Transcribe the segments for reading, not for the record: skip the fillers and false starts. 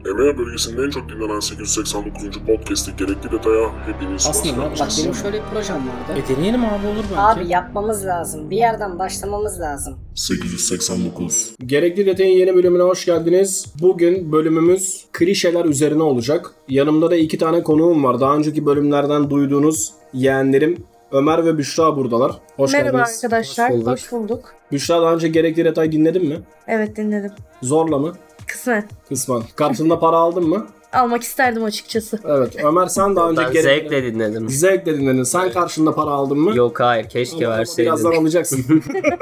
EMEA bölgesinin en çok dinlenen 889. podcast'i Gerekli Detaya hepiniz hoş Aslında bak geldiniz. benim şöyle bir projem vardı. Deneyelim abi, olur belki. Abi yapmamız lazım. Bir yerden başlamamız lazım. 889. Gerekli Detay'ın yeni bölümüne hoş geldiniz. Bugün bölümümüz klişeler üzerine olacak. Yanımda da 2 tane konuğum var. Daha önceki bölümlerden duyduğunuz yeğenlerim Ömer ve Büşra buradalar. Hoş Merhaba geldiniz. arkadaşlar, Hoş bulduk. hoş bulduk. Büşra daha önce Gerekli Detay dinledin mi? Evet, dinledim. Zorla mı? Kısmen. Kısmen. Karşında para aldın mı? Almak isterdim açıkçası. Evet. Ömer sen daha önce Ben zevkle dinledim. Zevkle dinledin. Sen karşında para aldın mı? Yok hayır, keşke Ama verseydin. birazdan alacaksın.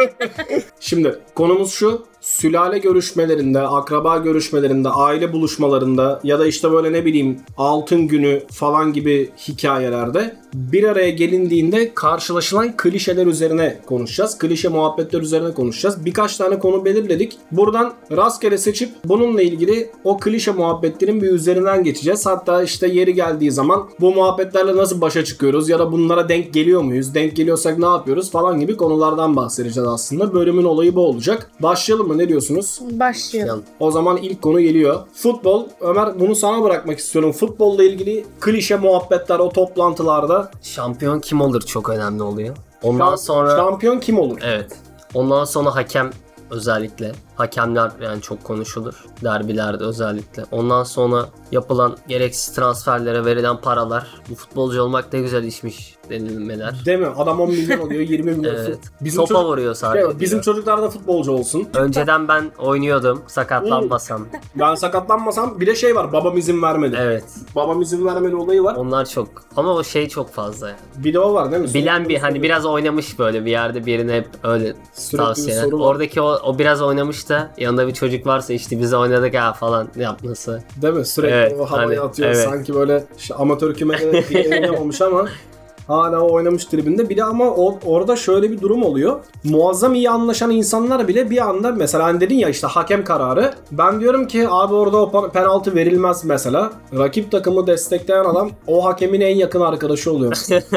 Şimdi konumuz şu. Sülale görüşmelerinde, akraba görüşmelerinde, aile buluşmalarında ya da işte böyle ne bileyim altın günü falan gibi hikayelerde bir araya gelindiğinde karşılaşılan klişeler üzerine konuşacağız. Klişe muhabbetler üzerine konuşacağız. Birkaç tane konu belirledik. Buradan rastgele seçip bununla ilgili o klişe muhabbetlerin bir üzerinden geçeceğiz. Hatta işte yeri geldiği zaman bu muhabbetlerle nasıl başa çıkıyoruz ya da bunlara denk geliyor muyuz? Denk geliyorsak ne yapıyoruz falan gibi konulardan bahsedeceğiz aslında. Bölümün olayı bu olacak. Başlayalım mı? Ne diyorsunuz? Başlayalım. O zaman ilk konu geliyor. Futbol. Ömer, bunu sana bırakmak istiyorum. Futbolla ilgili klişe muhabbetler o toplantılarda. Şampiyon kim olur çok önemli oluyor. Ondan sonra Şampiyon kim olur? evet. Ondan sonra hakem özellikle. Hakemler yani çok konuşulur. Derbilerde özellikle. Ondan sonra yapılan gereksiz transferlere verilen paralar. Bu futbolcu olmak ne güzel işmiş denilmeler. Değil mi? Adam 10 milyon oluyor, 20 milyon. Evet. Bizim Topa çocuk- vuruyor sadece. Evet, bizim çocuklar da futbolcu olsun. Önceden ben oynuyordum. Sakatlanmasam. Ben sakatlanmasam bir de şey var. Babam izin vermedi. Evet. Babam izin vermedi olayı var. Onlar çok. Ama o şey çok fazla yani. Bir de o var değil mi? Bilen bir hani biraz oynamış böyle bir yerde birine hep öyle Sürekli bir tavsiyeler. soru var. Oradaki o biraz oynamış da yanında bir çocuk varsa işte biz oynadık ha falan yapması. Değil mi? Sürekli Evet, o havaya hani, atıyor. evet. Sanki böyle amatör kümede diye oynamamış ama hala o oynamış tribinde. Bir de ama orada şöyle bir durum oluyor. Muazzam iyi anlaşan insanlar bile bir anda mesela hani dedin ya işte hakem kararı. Ben diyorum ki abi orada o penaltı verilmez mesela. Rakip takımı destekleyen adam o hakemin en yakın arkadaşı oluyor.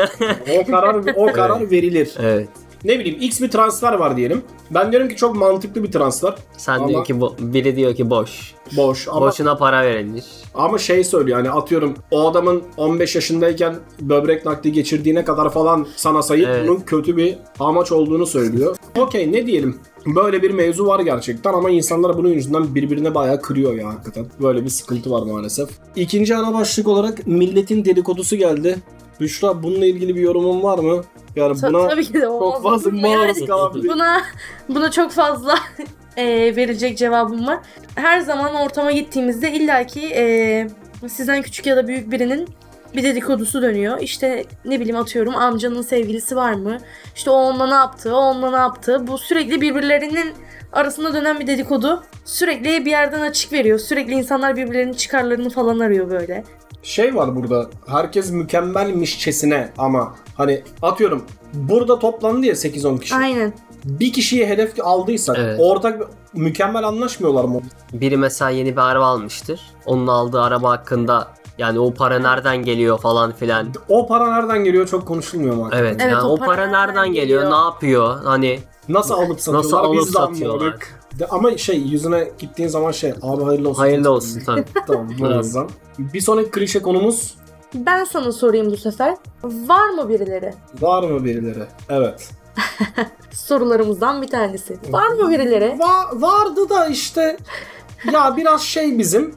o karar verilir. Evet. Ne bileyim X bir transfer var diyelim. Ben diyorum ki çok mantıklı bir transfer. Sen Ama- diyor ki biri diyor ki boş. Boş ama Boşuna para verilmiş. Ama şey söylüyor hani atıyorum o adamın 15 yaşındayken böbrek nakli geçirdiğine kadar falan sana sayıp Evet. bunun kötü bir amaç olduğunu söylüyor. Okey, ne diyelim. Böyle bir mevzu var gerçekten ama insanlar bunun yüzünden birbirine bayağı kırıyor ya hakikaten. Böyle bir sıkıntı var maalesef. İkinci ana başlık olarak milletin dedikodusu geldi. Büşra, bununla ilgili bir yorumun var mı? Yani buna Tabii ki de olmaz. çok fazla Yani maruz kalabilir. buna çok fazla verecek cevabım var. Her zaman ortama gittiğimizde illaki sizden küçük ya da büyük birinin bir dedikodusu dönüyor. İşte ne bileyim atıyorum amcanın sevgilisi var mı? İşte o onunla ne yaptı, o onunla ne yaptı? Bu sürekli birbirlerinin arasında dönen bir dedikodu. Sürekli bir yerden açık veriyor. Sürekli insanlar birbirlerinin çıkarlarını falan arıyor böyle. Şey var burada. Herkes mükemmelmişçesine ama hani atıyorum burada toplandı ya 8-10 kişi. Aynen. Bir kişiyi hedef aldıysak Evet. ortak mükemmel anlaşmıyorlar mı? Biri mesela yeni bir araba almıştır. Onun aldığı araba hakkında yani o para nereden geliyor falan filan. O para nereden geliyor çok konuşulmuyor mu? Evet, Evet, yani o o para para nereden nereden geliyor, geliyor? ne yapıyor? Hani Nasıl alıp satıyorlar? Nasıl alıp Biz de satıyorlar? anlamadık. Ama şey yüzüne gittiğin zaman şey abi hayırlı olsun. hayırlı olsun tabii. Tamam, muazzam. Bir sonraki klişe konumuz Ben sana sorayım bu sefer. Var mı birileri? var mı birileri? Evet. Sorularımızdan bir tanesi. Var mı birileri? Vardı da işte ya biraz şey bizim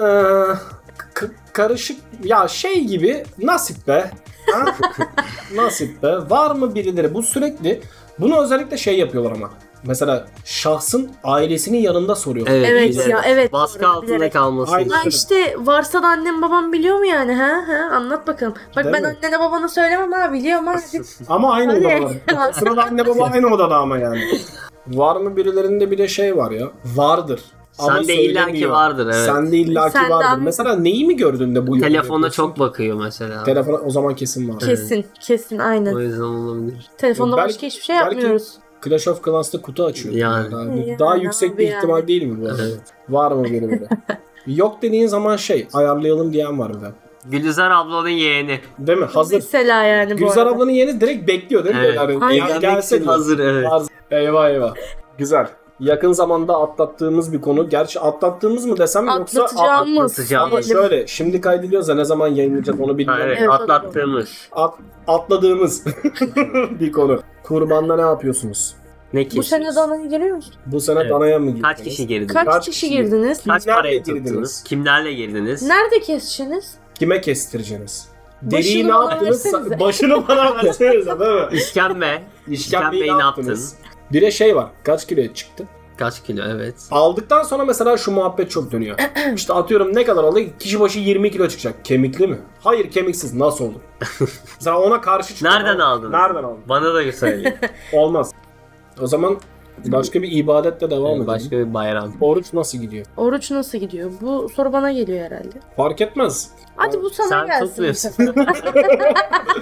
karışık ya şey gibi nasip be. Ha? Nasip be. Var mı birileri? Bu sürekli bunu özellikle şey yapıyorlar ama. Mesela şahsın ailesinin yanında soruyor. Evet bilerek. ya, evet. Baskı doğru, altında bilerek. kalması Aynen. için. Ha işte varsa da annem babam biliyor mu yani? Ha anlat bakalım. Bak Değil ben mi? annene babana söylemem ha, biliyorum ha. Ama aynı Hadi. odadalar. Sırada anne baba aynı odada ama yani. Var mı birilerinde bir de şey var ya. Vardır. Ama Sende illaki söylemiyor. vardır, evet. Sende illaki Sende vardır. ama- Mesela neyi mi gördün de bu yorumu Telefona yapıyorsun? çok bakıyor mesela. Telefona o zaman kesin var. Kesin aynen. O yüzden olabilir. Telefonda Belki- başka hiçbir şey belki- yapmıyoruz. Clash of Clans'ta kutu açıyor. Yani. Yani Daha yüksek bir abi ihtimal yani. değil mi bu arada? Evet. Var mı birileri? Yok dediğin zaman şey ayarlayalım diyen var bir de. Gülizar ablanın yeğeni. Değil mi? Hazır. Mesela yani bu Gülzar arada. ablanın yeğeni direkt bekliyor değil mi? Evet. Yani, Aynen. gelsin. Hazır, evet. Eyvah eyvah. Güzel. yakın zamanda atlattığımız bir konu. Gerçi atlattığımız mı desem yoksa Atlatacağımız. ama şöyle şimdi kaydediyoruz da ne zaman yayınlayacak onu bilmiyorum. Evet, Evet, atlattığımız. Atladığımız bir konu. Kurbanda ne yapıyorsunuz? Ne Bu kesiyoruz? sene danaya geliyor musun? Bu sene Evet. danaya mı girdiniz? Kaç kişi girdiniz? Kaç kişi girdiniz? Kaç Kimlerle parayı girdiniz? tuttunuz? Kimlerle girdiniz? Nerede keseceksiniz? Kime kestireceksiniz? Başını Deriyi ne bana yaptınız? versenize. Başını bana versenize değil mi? İşkembe. İşkembeyi İşkembeyi ne yaptınız? Bir de şey var. Kaç kiloya çıktı? Kaç kilo, evet. Aldıktan sonra mesela şu muhabbet çok dönüyor. İşte atıyorum ne kadar oldu? Kişi başı 20 kilo çıkacak. Kemikli mi? Hayır, kemiksiz. Nasıl olur? Mesela ona karşı çıkıyor. Nereden aldınız? Nereden aldın? Bana da söyleyin. Olmaz. O zaman başka bir ibadetle devam edelim. Başka bir bayram. Oruç nasıl gidiyor? Oruç nasıl gidiyor? Bu soru bana geliyor herhalde. Fark etmez. Hadi bu sana Sen gelsin bu tutmuyorsun. sefer.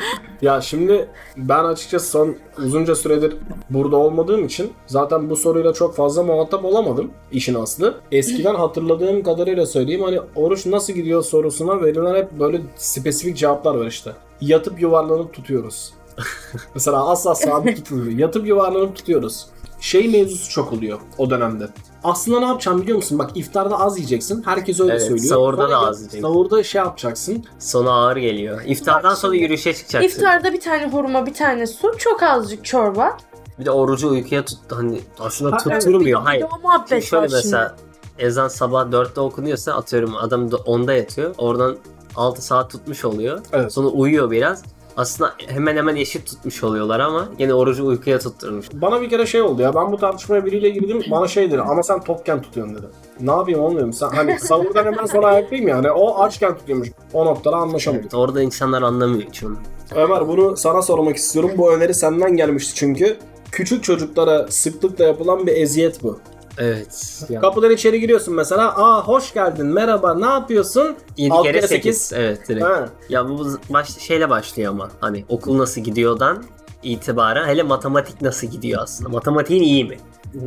Ya şimdi ben açıkçası son uzunca süredir burada olmadığım için zaten bu soruyla çok fazla muhatap olamadım işin aslı. Eskiden hatırladığım kadarıyla söyleyeyim, hani oruç nasıl gidiyor sorusuna verilen hep böyle spesifik cevaplar var işte. Yatıp yuvarlanıp tutuyoruz. Mesela asla sabit tutmuyor. Yatıp yuvarlanıp tutuyoruz. Şey mevzusu çok oluyor o dönemde. Aslında ne yapacağım biliyor musun? Bak, iftarda az yiyeceksin. Herkes öyle Evet, söylüyor. sahurda da Sonra az yiyeceksin. Sahurda şey yapacaksın. Sonu ağır geliyor. İftardan Bak sonra şimdi, yürüyüşe çıkacaksın. İftarda bir tane hurma, bir tane su, çok azıcık çorba. Bir de orucu uykuya tut, hani aslında Ha, evet, tutturmuyor. Bir Hayır. de o muhabbet Şimdi şöyle var şimdi. mesela ezan sabah 4'te okunuyorsa atıyorum adam da 10'da yatıyor. Oradan 6 saat tutmuş oluyor. Evet. Sonra uyuyor biraz. Aslında hemen hemen eşit tutmuş oluyorlar ama yine orucu uykuya tutturmuş. Bana bir kere şey oldu ya, ben bu tartışmaya biriyle girdim, bana şey dedi, ama sen tokken tutuyorsun dedi. Ne yapayım, olmuyor mu? Sen hani sahurdan hemen sonra ayaktayım ya, hani o açken tutuyormuş. O noktada anlaşamadık. Evet, orada insanlar anlamıyor hiç onu. Ömer, bunu sana sormak istiyorum. Bu öneri senden gelmişti çünkü. Küçük çocuklara sıklıkla yapılan bir eziyet bu. Evet. Ya. Kapıdan içeri giriyorsun mesela. Aa, hoş geldin, merhaba, ne yapıyorsun? 7 Alt kere kere 8. Evet, direkt. Ha. Ya bu şeyle başlıyor ama hani okul nasıl gidiyordan itibaren, hele matematik nasıl gidiyor aslında. Matematiğin iyi mi?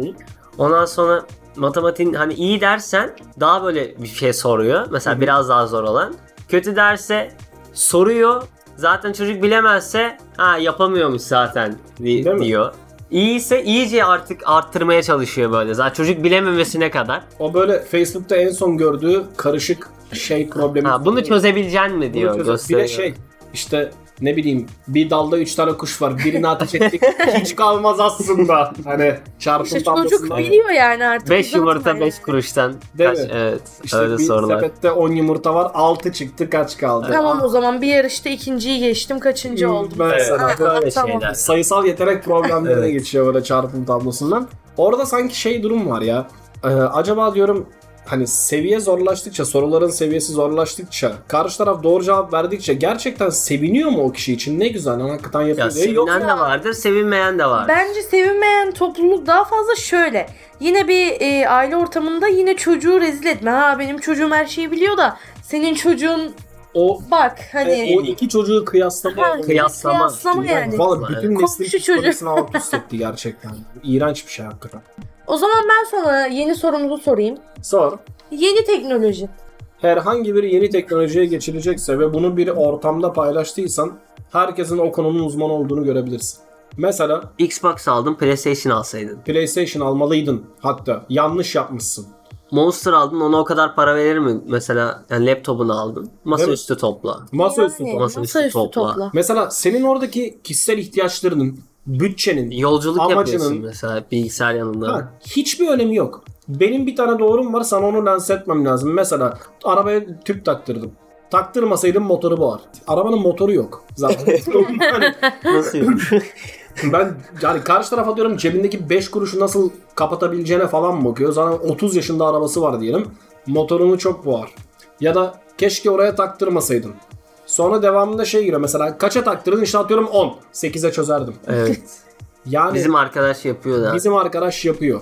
Ondan sonra matematiğin hani iyi dersen daha böyle bir şey soruyor. Mesela biraz daha zor olan. Kötü derse soruyor. Zaten çocuk bilemezse yapamıyormuş zaten Değil mi? diyor. İyiyse iyice artık arttırmaya çalışıyor böyle. Zaten çocuk bilememesine kadar. O böyle Facebook'ta en son gördüğü karışık şey problemi. Bunu çözebileceksin mi diyor. Bir de gösteriyor. şey işte, ne bileyim, bir dalda 3 tane kuş var. Birini ateş ettik. Hiç kalmaz aslında. Hani çarpım İşte tablosunda. çocuk biliyor yani artık. 5 uzatma yumurta yani. 5 kuruştan. Değil Kaç, mi? evet. İşte öyle bir sorular. sepette 10 yumurta var. 6 çıktı, kaç kaldı? Tamam, o zaman bir yarışta ikinciyi geçtim, kaçıncı oldum. Mesela Evet, böyle Tamam. şeyler. sayısal yetenek problemlerine Evet. geçiyor böyle çarpım tablosundan. Orada sanki şey durum var ya. Acaba diyorum, hani seviye zorlaştıkça, soruların seviyesi zorlaştıkça, karşı taraf doğru cevap verdikçe gerçekten seviniyor mu o kişi için? Ne güzel, hakikaten Ya yapıyor diye. Yok sevinen de vardır, sevinmeyen de var. Bence sevinmeyen topluluk daha fazla şöyle. Yine bir aile ortamında yine çocuğu rezil etme. Ha, benim çocuğum her şeyi biliyor da senin çocuğun o bak hani. o iki çocuğu kıyaslama. Ha, kıyaslama. kıyaslama yani. Valla bütün Evet. neslin Komşu çocuğu. psikolojisini alt üst etti gerçekten. İğrenç bir şey hakikaten. O zaman ben sana yeni sorumuzu sorayım. Sor. Yeni teknoloji. Herhangi bir yeni teknolojiye geçilecekse ve bunu bir ortamda paylaştıysan herkesin o konunun uzmanı olduğunu görebilirsin. Mesela Xbox aldın, PlayStation alsaydın. PlayStation almalıydın hatta. Yanlış yapmışsın. Monster aldın, ona o kadar para verir mi? Mesela yani laptopunu aldın. Masaüstü topla. Masaüstü. Yani, Masaüstü masaüstü topla. topla. Mesela senin oradaki kişisel ihtiyaçlarının, bütçenin, Yolculuk amacının- yapıyorsun mesela bilgisayar yanında. hiçbir önemi yok. Benim bir tane doğrum var, sana onu lanse etmem lazım. Mesela arabaya tüp taktırdım. Taktırmasaydım motoru boğar. Arabanın motoru yok zaten. Hani Nasıl? ben yani karşı tarafa diyorum, cebindeki 5 kuruşu nasıl kapatabileceğine falan bakıyor. Zaten 30 yaşında arabası var diyelim. Motorunu çok boğar. Ya da keşke oraya taktırmasaydın. Sonra devamında şey giriyor mesela, kaça taktırdın, işte atıyorum 10. 8'e çözerdim. Evet. Yani Bizim arkadaş yapıyor da. bizim arkadaş yapıyor.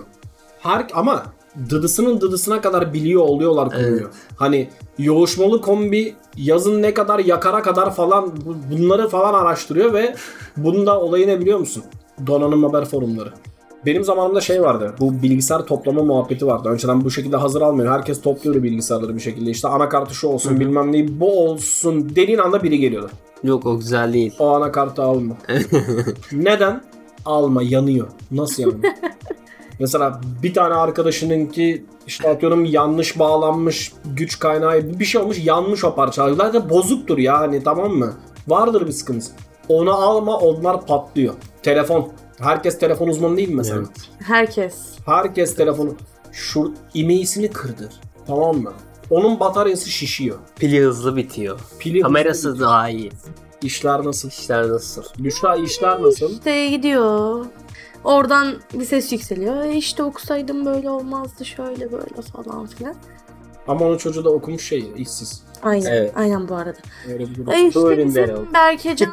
Ama dıdısının dıdısına kadar biliyor oluyorlar konuyu. Evet. Hani yoğuşmalı kombi yazın ne kadar yakara kadar falan bunları falan araştırıyor ve bunda olayı ne biliyor musun? Donanım haber forumları. Benim zamanımda şey vardı. Bu bilgisayar toplama muhabbeti vardı. Önceden bu şekilde hazır almıyor. Herkes topluyordu bilgisayarları bir şekilde. İşte anakartı şu olsun, bilmem neyi bu olsun dediğin anda biri geliyordu. Yok, o güzel değil. O anakartı alma. Neden? Alma, yanıyor. Nasıl yanıyor? Mesela bir tane arkadaşınınki işte atıyorum yanlış bağlanmış, güç kaynağı bir şey olmuş, yanmış o parça. Zaten bozuktur ya hani, tamam mı? Vardır bir sıkıntı. Onu alma, onlar patlıyor. Telefon. Herkes telefon uzmanı değil mi mesela? Evet. Herkes. Herkes telefonu. Şu imeğisini kırdır. Tamam mı? Onun bataryası şişiyor. Pili hızlı bitiyor. Pili Kamerası hızlı. daha iyi. İşler nasıl? İşler nasıl? Büşra işler nasıl? İşte gidiyor. Oradan bir ses yükseliyor. İşte okusaydım böyle olmazdı, şöyle böyle falan filan. Ama onun çocuğu da okumuş şey, işsiz. Aynen. Evet. Aynen bu arada. Öyle bir durum. İşte Öğrenimleri oldu. bizim Berkecan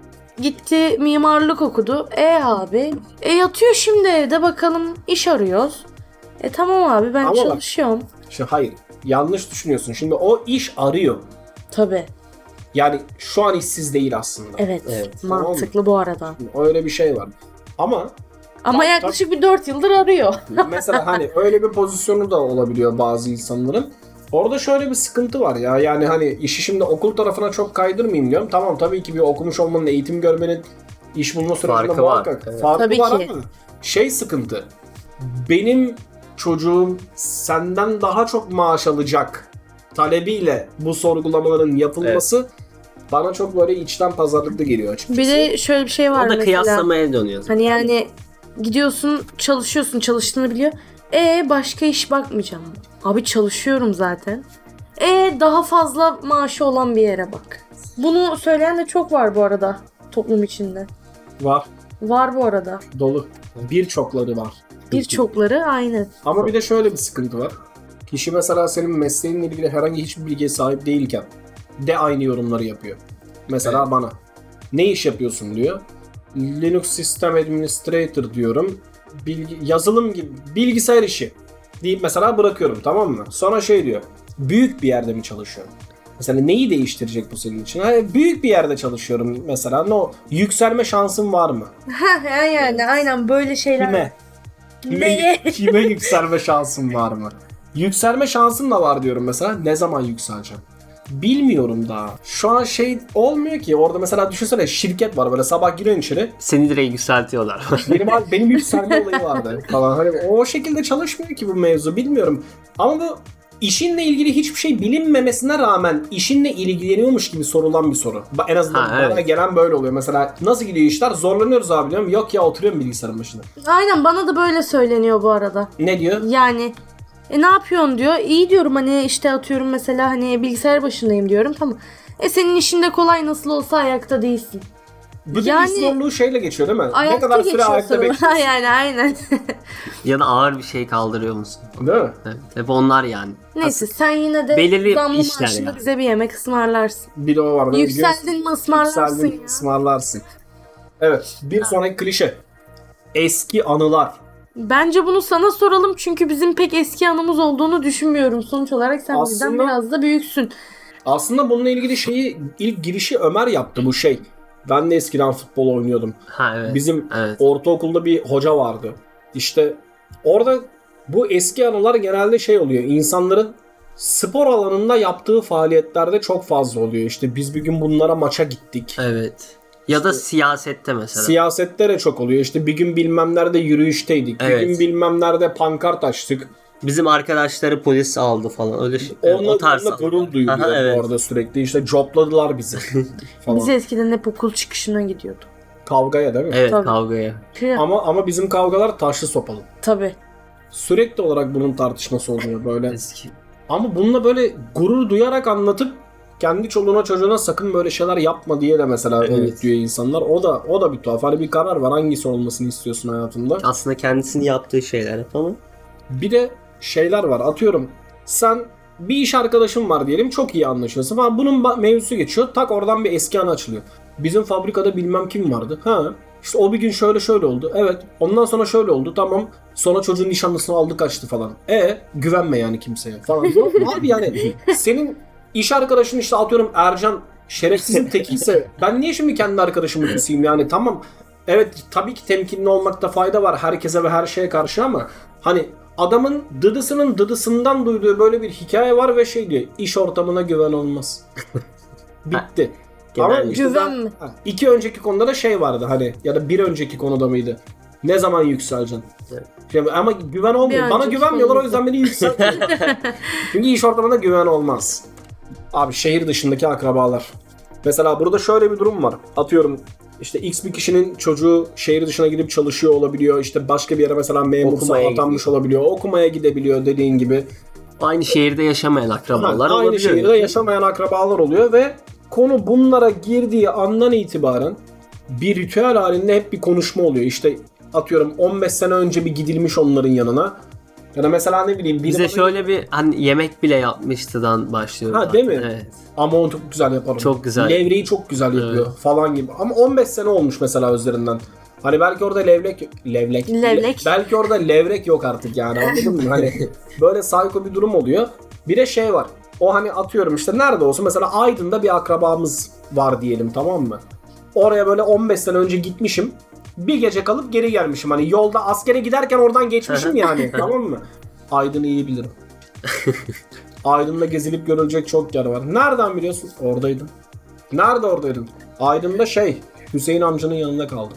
gitti mimarlık okudu. Abi. Yatıyor şimdi evde, bakalım iş arıyoruz. Tamam abi, ben Ama bak- çalışıyorum. Şimdi hayır. Yanlış düşünüyorsun. Şimdi o iş arıyor. Tabii. Yani şu an işsiz değil aslında. Evet. Evet. Mantıklı bu arada. Öyle bir şey var. Ama Ama yaklaşık bir 4 yıldır arıyor. mesela hani öyle bir pozisyonu da olabiliyor bazı insanların. Orada şöyle bir sıkıntı var ya. Yani hani işi şimdi okul tarafına çok kaydırmayayım diyorum. Tamam, tabii ki bir okumuş olmanın, eğitim görmenin, iş bulma sürecinde Farkı var, muhakkak evet. farkı Tabii var ki. ama şey sıkıntı. Benim çocuğum senden daha çok maaş alacak talebiyle bu sorgulamaların yapılması bana çok böyle içten pazarlıklı geliyor açıkçası. Bir de şöyle bir şey var O da mesela. kıyaslamaya dönüyor. Hani yani gidiyorsun, çalışıyorsun, çalıştığını biliyor. Başka iş bakmayacağım. Abi çalışıyorum zaten. Daha fazla maaşı olan bir yere bak. Bunu söyleyen de çok var bu arada toplum içinde. Var. Var bu arada. Dolu. Birçokları var. Birçokları aynen. Ama bir de şöyle bir sıkıntı var. Kişi mesela senin mesleğinle ilgili herhangi hiçbir bilgiye sahip değilken de aynı yorumları yapıyor. Mesela bana. Ne iş yapıyorsun diyor. Linux System Administrator diyorum. Yazılım gibi bilgisayar işi deyip mesela bırakıyorum, tamam mı? Sonra şey diyor. Büyük bir yerde mi çalışıyorum? Mesela neyi değiştirecek bu senin için? Hayır, büyük bir yerde çalışıyorum mesela. Yükselme şansın var mı? Yani aynen böyle şeyler. Kime? Neye? Kime yükselme şansın var mı? Yükselme şansın da var diyorum mesela. Ne zaman yükseleceğim? Bilmiyorum daha. Şu an şey olmuyor ki. Orada mesela düşünsene, şirket var, böyle sabah giriyorsun içeri. Seni direkt yükseltiyorlar. Benim yükselme olayı vardı falan. Hani o şekilde çalışmıyor ki bu mevzu, bilmiyorum. Ama bu işinle ilgili hiçbir şey bilinmemesine rağmen işinle ilgileniyormuş gibi sorulan bir soru. En azından bana gelen böyle oluyor. Mesela nasıl gidiyor işler? Zorlanıyoruz abi diyorum. Yok ya, oturuyorum bilgisayarın başında. Aynen, bana da böyle söyleniyor bu arada. Ne diyor? Yani ne yapıyorsun diyor. İyi diyorum, hani işte atıyorum mesela hani bilgisayar başındayım diyorum. Tamam. Senin işin de kolay, nasıl olsa ayakta değilsin. Bütün Yani- iş zorluğu şeyle geçiyor değil mi? Ayakta Ne kadar süre geçiyorsun. ayakta bekliyorsun? Yani aynen. Ya da ağır bir şey kaldırıyor musun? Değil mi? Evet. Hep onlar yani. Neyse, sen yine de Belirli zamlı işler maaşında ya. bize bir yemek ısmarlarsın. Bir de o var. Yükseldin mi ısmarlarsın Yükseldin, ya. ısmarlarsın. Evet. Bir sonraki klişe. Eski anılar. Bence bunu sana soralım, çünkü bizim pek eski anımız olduğunu düşünmüyorum. Sonuç olarak sen bizden Aslında- biraz da büyüksün. Aslında bununla ilgili ilk girişi Ömer yaptı bu şey. Ben de eskiden futbol oynuyordum. Ha evet. Bizim Evet. ortaokulda bir hoca vardı. İşte orada bu eski anılar genelde şey oluyor. İnsanların spor alanında yaptığı faaliyetlerde çok fazla oluyor. İşte biz bir gün bunlara maça gittik. Evet. Ya da siyasette mesela. Siyasette de çok oluyor. İşte bir gün bilmem nerede yürüyüşteydik. Evet. Bir gün bilmem nerede pankart açtık. Bizim arkadaşları polis aldı falan. Öyle şey. Onunla, o tarz. onunla gurur duyuluyor Aha, evet. bu arada sürekli. İşte jopladılar bizi falan. Biz eskiden hep okul çıkışına gidiyorduk. Kavgaya değil mi? Evet, Tabii. kavgaya. Ama bizim kavgalar taşlı sopalı. Tabii. Sürekli olarak bunun tartışması oluyor böyle. Eski. Ama bununla böyle gurur duyarak anlatıp kendi çoluğuna çocuğuna sakın böyle şeyler yapma diye de mesela Evet. öğütlüyor insanlar. O da bir tuhaf. Hani bir karar var, hangisi olmasını istiyorsun hayatında. Aslında kendisinin yaptığı şeyler hep ama. Bir de şeyler var. Atıyorum sen bir iş arkadaşın var diyelim, çok iyi anlaşıyorsun falan. Bunun mevzusu geçiyor. Tak oradan bir eski anı açılıyor. Bizim fabrikada bilmem kim vardı. Ha. İşte o bir gün şöyle oldu. Evet. Ondan sonra şöyle oldu. Tamam. Sonra çocuğun nişanlısını aldı kaçtı falan. Güvenme yani kimseye falan. Abi yani senin iş arkadaşın işte atıyorum Ercan şerefsizin tekiyse ben niye şimdi kendi arkadaşımı keseyim yani? Tamam. Evet, tabii ki temkinli olmakta fayda var herkese ve her şeye karşı, ama hani adamın dıdısının dıdısından duyduğu böyle bir hikaye var ve şey diyor, iş ortamına güven olmaz. Bitti. Ama Genel işte güven mi? iki önceki konuda da şey vardı hani, ya da bir önceki konuda mıydı? Ne zaman yükseleceksin? Evet. Şimdi, ama güven olmuyor. Bir Bana önceki güvenmiyorlar, o konumuzda. yüzden beni yükseltmiyor. Çünkü iş ortamında güven olmaz. Abi şehir dışındaki akrabalar. Mesela burada şöyle bir durum var. Atıyorum işte X bir kişinin çocuğu şehir dışına gidip çalışıyor olabiliyor. İşte başka bir yere mesela memursa Okumaya atanmış olabiliyor. Okumaya gidebiliyor dediğin gibi. Aynı şehirde yaşamayan akrabalar Aynı olabiliyor. şehirde yaşamayan akrabalar oluyor ve konu bunlara girdiği andan itibaren bir ritüel halinde hep bir konuşma oluyor. İşte atıyorum 15 sene önce bir gidilmiş onların yanına. Ya da mesela ne bileyim Bize şöyle bir hani yemek bile yapmıştıdan başlıyor. Ha, değil mi? Evet. ama onu çok güzel yaparım. Çok güzel. Levreyi çok güzel yapıyor falan gibi. Ama 15 sene olmuş mesela üzerinden. Hani belki orada levrek. Belki orada levrek yok artık yani, anladın mı? Hani böyle psycho bir durum oluyor. Bir de şey var. O hani atıyorum işte nerede olsa mesela Aydın'da bir akrabamız var diyelim, tamam mı? Oraya böyle 15 sene önce gitmişim. Bir gece kalıp geri gelmişim. Hani yolda askere giderken oradan geçmişim yani, tamam mı? Aydın'ı iyi bilirim. Aydın'da gezilip görülecek çok yer var. Nereden biliyorsun? Oradaydım. Nerede oradaydın? Aydın'da Hüseyin amcanın yanında kaldım.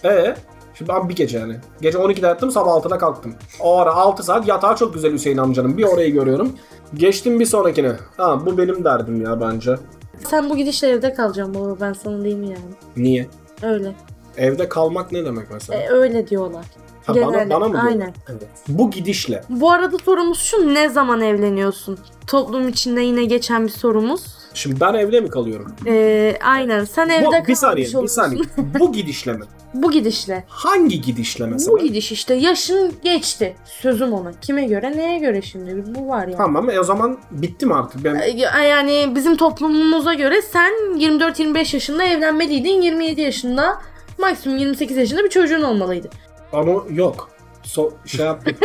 Şimdi ben bir gece yani. Gece 12'de yattım, sabah 6'da kalktım. O ara 6 saat yatağı çok güzel Hüseyin amcanın. Bir orayı görüyorum. Geçtim bir sonrakine. Ha, bu benim derdim ya bence. Sen bu gidişle evde kalacaksın baba, ben sana diyeyim yani. Niye? Öyle. Evde kalmak ne demek mesela? Öyle diyorlar. Ha, Genelde. bana mı diyor? Aynen. Evet. Bu gidişle. Bu arada sorumuz şu: ne zaman evleniyorsun? Toplum içinde yine geçen bir sorumuz. Şimdi ben evde mi kalıyorum? Aynen. Sen evde kalmış Bir saniye. oluyorsun. Bu gidişle mi? Bu gidişle. Hangi gidişle mesela? Bu gidiş işte. Yaşın geçti. Sözüm ona. Kime göre, neye göre şimdi? Bu var ya. Tamam, o zaman bitti mi artık? Ben... Yani bizim toplumumuza göre sen 24-25 yaşında evlenmeliydin. 27 yaşında, maksimum 28 yaşında bir çocuğun olmalıydı. Onu yok. Yaptık.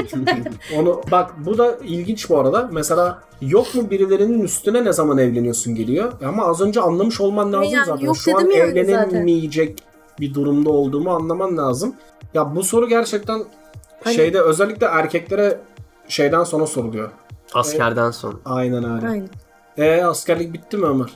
Onu bak, bu da ilginç bu arada. Mesela yok mu birilerinin üstüne ne zaman evleniyorsun geliyor. Ama az önce anlamış olman lazım Yani zaten. yok Şu an dedim yani evlenemeyecek bir durumda olduğumu anlaman lazım. Ya bu soru gerçekten Hani- özellikle erkeklere şeyden sonra soruluyor. Askerden sonra. Aynen öyle. Aynen. Askerlik bitti mi Ömer?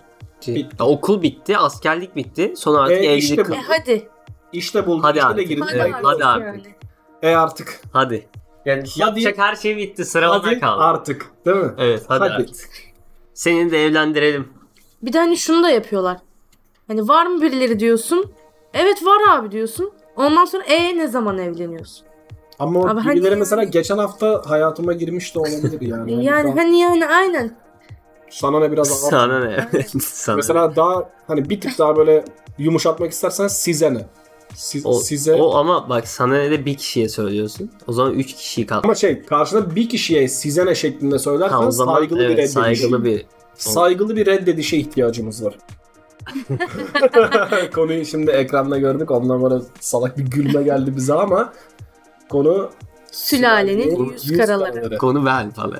Okul bitti, askerlik bitti. Sonra artık evlilik. işte bu. kaldı. Hadi. İşte bulduk. Hadi işte de artık. girdin. Evet, hadi artık. Yani. Artık. Hadi. Yani yapacak her şey bitti. Sıra ona Hadi kaldı. artık. Değil mi? Evet, hadi artık. Seni de evlendirelim. Bir de hani şunu da yapıyorlar. Hani var mı birileri diyorsun. Evet var abi diyorsun. Ondan sonra ne zaman evleniyorsun? Ama Abi hani birileri yani- mesela geçen hafta hayatıma girmiş de olabilir yani. Yani aynen. Sana ne biraz ağır. Sana ne? Sana. Mesela daha hani bir tık daha böyle yumuşatmak istersen size ne? Size. O ama bak, sana ne de bir kişiye söylüyorsun. O zaman 3 kişiyi kaldı. Ama karşına bir kişiye size ne şeklinde söylersen Ha, o zaman saygılı bir reddediş. saygılı bir reddedişe ihtiyacımız var. Konuyu şimdi ekranda gördük. Ondan böyle salak bir gülme geldi bize ama konu Sülalenin yüz karaları. konu ben falan.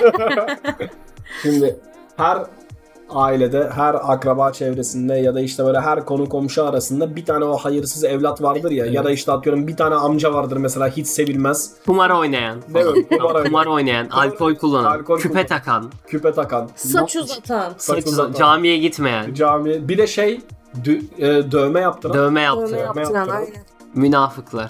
Şimdi her ailede, her akraba çevresinde ya da işte böyle her konu komşu arasında bir tane o hayırsız evlat vardır ya. Evet. Ya da işte atıyorum bir tane amca vardır mesela, hiç sevilmez. Kumar oynayan. Değil mi? Kumar oynayan. Alkol kullanan. Küpe takan. Küpe takan. Saç uzatan. Saç uzatan. Camiye gitmeyen. Cami. Bir de dövme yaptıran. Dövme Dövme yaptıran. yaptıran yaptıran. aynen. Münafıklar.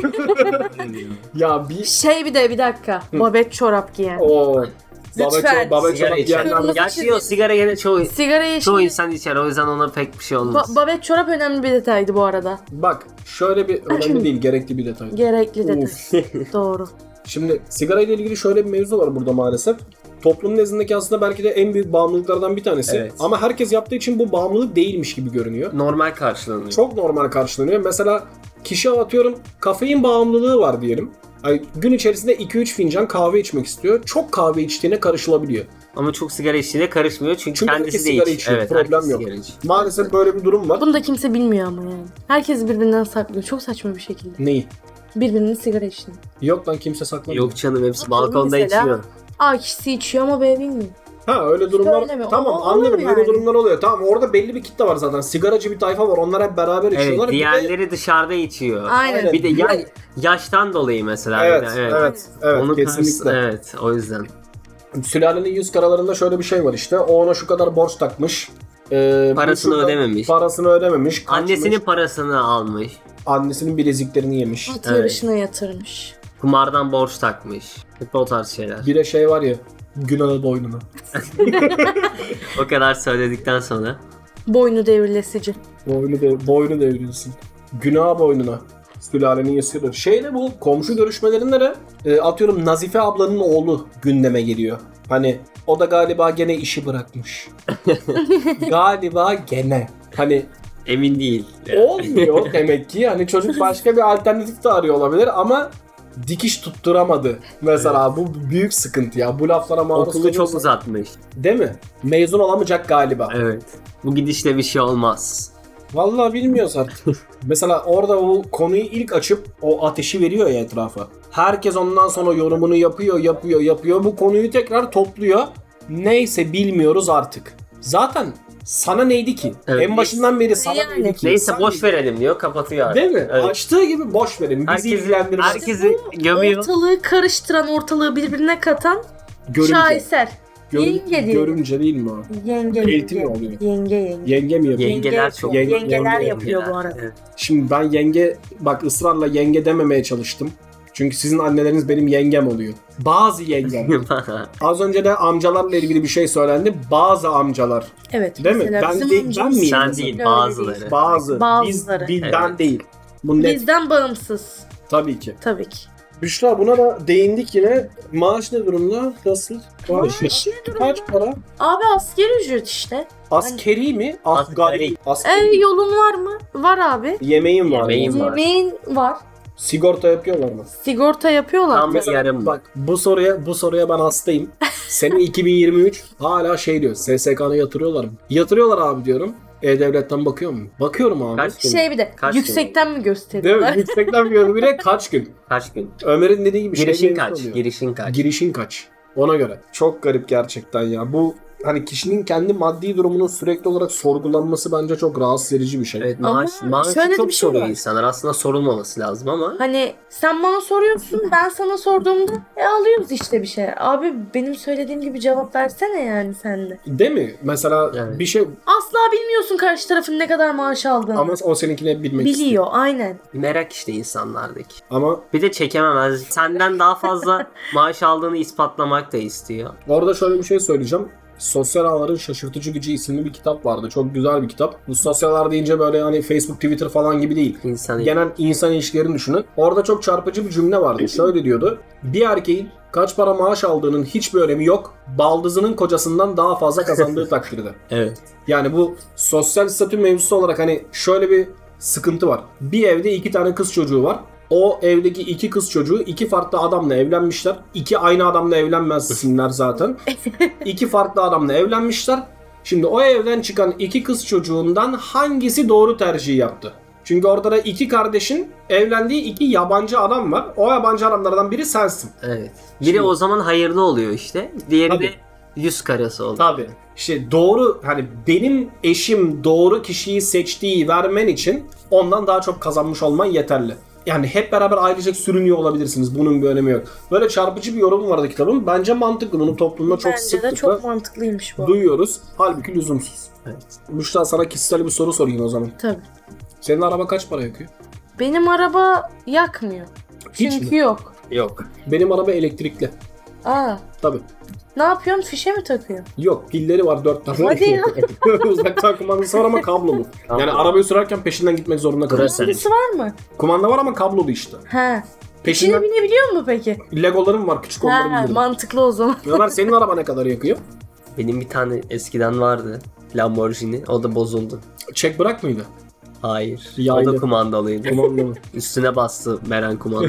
Ya bir... Bir de bir dakika. Babet çorap giyen. O Lütfen. Baba Sigara çorap içen. giyenler... Gerçi o sigara gene çoğu Sigara çoğu yeşili. insan içer, o yüzden ona pek bir şey olmaz. Babet çorap önemli bir detaydı bu arada. Bak şöyle bir önemli değil, gerekli bir detay. Gerekli detay. Doğru. Şimdi sigara ile ilgili şöyle bir mevzu var burada maalesef. Toplumun nezdindeki aslında belki de en büyük bağımlılıklardan bir tanesi. Evet. Ama herkes yaptığı için bu bağımlılık değilmiş gibi görünüyor. Normal karşılanıyor. Çok normal karşılanıyor. Mesela kişi atıyorum kafein bağımlılığı var diyelim. Gün içerisinde 2-3 fincan kahve içmek istiyor. Çok kahve içtiğine karışılabiliyor. Ama çok sigara içtiğine karışmıyor çünkü Çünkü kendisi herkes de sigara iç. içiyor, Evet, problem herkes yok. sigara içiyor. Maalesef böyle bir durum var. Bunu da kimse bilmiyor ama yani. Herkes birbirinden saklıyor. Çok saçma bir şekilde. Neyi? Birbirinin sigara içtiğini. Yok lan, kimse saklamıyor. Yok canım, hepsi Ama balkonda mesela- içiyor. A kişisi içiyor ama B bilmiyor. Ha, öyle durumlar. Öyle mi? Tamam, O- anladım, oluyor öyle yani. durumlar oluyor. Tamam, orada belli bir kitle var zaten. Sigaracı bir tayfa var. Onlar hep beraber içiyorlar. Evet, Bir de- diğerleri dışarıda içiyor. Aynen. Bir de yaştan dolayı mesela. Evet, bir de, evet, Onu kesinlikle. evet, o yüzden. Sülalenin yüz karalarında şöyle bir şey var işte. O ona şu kadar borç takmış. Bu Parasını şurada ödememiş. Parasını ödememiş. Kaçmış. Annesinin parasını almış. Annesinin bileziklerini yemiş. At Evet. yarışına yatırmış. Kumardan borç takmış. Hep o tarz şeyler. Bir de şey var ya, günahı boynuna. O kadar söyledikten sonra. Boynu devrilesici. Boynu devrilsin. Günah boynuna. Sülalenin yasıdır. Şeyde bu komşu görüşmelerinde de atıyorum Nazife ablanın oğlu gündeme geliyor. Hani o da galiba gene işi bırakmış. Galiba gene. Hani Emin değil. olmuyor demek ki. Hani çocuk başka bir alternatif de arıyor olabilir ama dikiş tutturamadı. Mesela bu büyük sıkıntı ya. Bu laflara maruz Okulu çok kalıyorsa- uzatmış. Değil mi? Mezun olamayacak galiba. Evet. Bu gidişle bir şey olmaz. Vallahi bilmiyoruz artık. Mesela orada o konuyu ilk açıp o ateşi veriyor ya etrafa. Herkes ondan sonra yorumunu yapıyor. Bu konuyu tekrar topluyor. Neyse bilmiyoruz artık. Zaten sana neydi ki? Evet. En başından beri sana Yani. neydi ki? Neyse Sen- boş verelim diyor, kapatıyor. Değil mi? Evet. Açtığı gibi boş verin. Bizi ilgilendirmez. Herkesi gömüyor. Ortalığı karıştıran, ortalığı birbirine katan Görümce. şaheser. Yenge diye. Görümce değil mi o? Yenge. Eğitim mi oluyor? Yenge. Yenge mi yapıyor? Yengeler çok. Yengeler yapıyor bu arada. Evet. Şimdi ben yenge, bak ısrarla yenge dememeye çalıştım. Çünkü sizin anneleriniz benim yengem oluyor. Bazı yengem. Az önce de amcalarla ilgili bir şey söylendi. Bazı amcalar. Evet. Değil mi? mesela Ben bizim değil- amcamız- ben miyim? Sen mesela. değil, Öyle bazıları. değil. Bazı. Bazıları. Ben Evet. değil. Bu net. Bizden bağımsız. Tabii ki. Tabii ki. Büşra buna da değindik yine. Maaş ne durumda? Nasıl? Maaş ne durumda? Kaç para? Abi asgari ücret işte. Askeri mi? Asgari. Askeri. Yolun var mı? Var abi. Yemeğin var. Yemeğin var. Yemeğin var. Sigorta yapıyorlar mı? Sigorta yapıyorlar. Tam Mesela yarım. bak bu soruya ben hastayım. Sene 2023 hala şey diyor. SSK'na yatırıyorlar mı? Yatırıyorlar abi diyorum. E-Devlet'ten bakıyor mu? Bakıyorum abi. Kaç gün? Şey bir de Kaç yüksekten mi Değil mi? gösteriyorlar? Yüksekten bir yorum bile kaç gün? Kaç gün? Ömer'in dediği gibi Girişin şey kaç? oluyor. Girişin kaç? Girişin kaç? Ona göre. Çok garip gerçekten ya. Bu hani kişinin kendi maddi durumunun sürekli olarak sorgulanması bence çok rahatsız edici bir şey. Evet, Ama maaşı şöyle de çok bir şey soruyor var. insanlar. Aslında sorulmaması lazım ama. Hani sen bana soruyorsun, ben sana sorduğumda alıyoruz işte bir şey. Abi benim söylediğim gibi cevap versene yani sen de. Değil mi? Mesela Evet. bir şey Asla bilmiyorsun karşı tarafın ne kadar maaş aldığını. ama o seninkini bilmek istiyor. Biliyor aynen. Merak işte insanlardaki. Ama Bir de çekememez. Senden daha fazla maaş aldığını ispatlamak da istiyor. orada şöyle bir şey söyleyeceğim. Sosyal Ağların Şaşırtıcı Gücü isimli bir kitap vardı. Çok güzel bir kitap. Bu sosyal ağlar deyince böyle hani Facebook, Twitter falan gibi değil. İnsan Genel insan ilişkilerini düşünün. Orada çok çarpıcı bir cümle vardı. Şöyle diyordu. Bir erkeğin kaç para maaş aldığının hiçbir önemi yok. Baldızının kocasından daha fazla kazandığı takdirde. Evet. Yani bu sosyal statü mevzusu olarak hani şöyle bir sıkıntı var. Bir evde 2 tane kız çocuğu var. O evdeki 2 kız çocuğu 2 farklı adamla evlenmişler. 2 aynı adamla evlenmezsinler zaten. 2 farklı adamla evlenmişler. Şimdi o evden çıkan 2 kız çocuğundan hangisi doğru tercihi yaptı? Çünkü orada da 2 kardeşin evlendiği 2 yabancı adam var. O yabancı adamlardan biri sensin. Evet. Biri Şimdi- o zaman hayırlı oluyor işte. Diğeri Tabii. de yüz karası oluyor. Tabii. İşte doğru hani benim eşim doğru kişiyi seçtiği vermen için ondan daha çok kazanmış olman yeterli. Yani hep beraber ailecek sürünüyor olabilirsiniz. Bunun bir önemi yok. Böyle çarpıcı bir yorum vardı kitabın. Bence mantıklı. Bunu toplumda çok Bence de sıklıkla çok mantıklıymış bu. duyuyoruz. Halbuki lüzumsuz. Evet. Müştah sana kişisel bir soru sorayım o zaman. Tabii. Senin araba kaç para yakıyor? Benim araba yakmıyor. Hiç Çünkü mi? yok. Yok. Benim araba elektrikli. Aa, Tabii. ne yapıyorsun? Fişe mi takıyor? Yok pilleri var 4 tane. Hadi ya. Uzaktan kumandası var ama kablolu. Kablo. Yani arabayı sürerken peşinden gitmek zorunda kalıyorsun. Kumandası var mı? Kumanda var ama kablolu işte. He. Peşinden İçine binebiliyor mu peki? Legolarım var küçük onları He, bilirim. mantıklı o zaman. Ömer senin araba ne kadar yakıyor? Benim bir tane eskiden vardı. Lamborghini. O da bozuldu. Çek bırak mıydı? Hayır. Yaylı. O da kumandalıydı. Kumandalı. Üstüne bastı Meren kumanda.